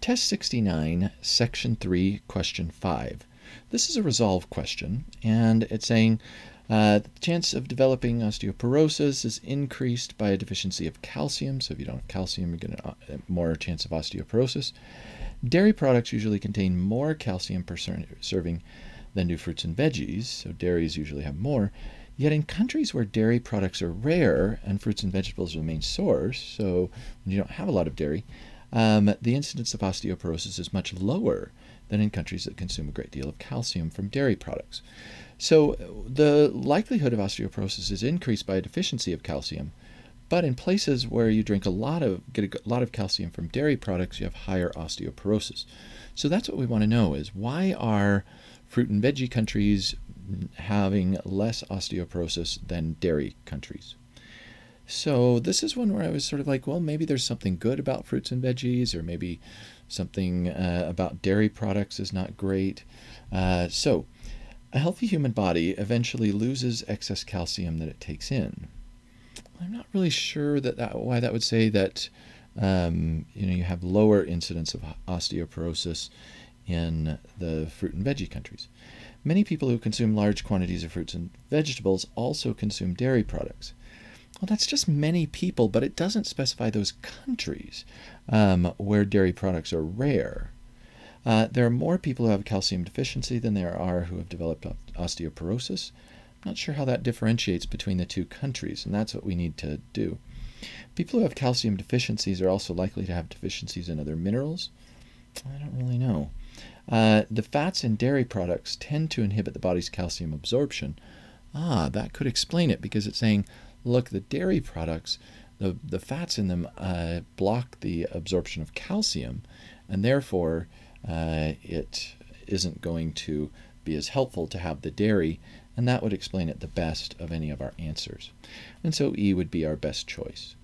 Test 69, Section 3, Question 5. This is a resolve question, and it's saying the chance of developing osteoporosis is increased by a deficiency of calcium. So if you don't have calcium, you're going to more chance of osteoporosis. Dairy products usually contain more calcium per serving than do fruits and veggies, so dairies usually have more. Yet in countries where dairy products are rare and fruits and vegetables are the main source, so when you don't have a lot of dairy, the incidence of osteoporosis is much lower than in countries that consume a great deal of calcium from dairy products. So the likelihood of osteoporosis is increased by a deficiency of calcium, but in places where you get a lot of calcium from dairy products, you have higher osteoporosis. So that's what we want to know is why are fruit and veggie countries having less osteoporosis than dairy countries? So this is one where I was sort of like, well, maybe there's something good about fruits and veggies, or maybe something about dairy products is not great. So a healthy human body eventually loses excess calcium that it takes in. I'm not really sure why that would say that you have lower incidence of osteoporosis in the fruit and veggie countries. Many people who consume large quantities of fruits and vegetables also consume dairy products. Well, that's just many people, but it doesn't specify those countries where dairy products are rare. There are more people who have calcium deficiency than there are who have developed osteoporosis. I'm not sure how that differentiates between the two countries, and that's what we need to do. People who have calcium deficiencies are also likely to have deficiencies in other minerals. I don't really know. The fats in dairy products tend to inhibit the body's calcium absorption. That could explain it, because it's saying, look, the dairy products, the fats in them block the absorption of calcium, and therefore it isn't going to be as helpful to have the dairy, and that would explain it the best of any of our answers. And so E would be our best choice.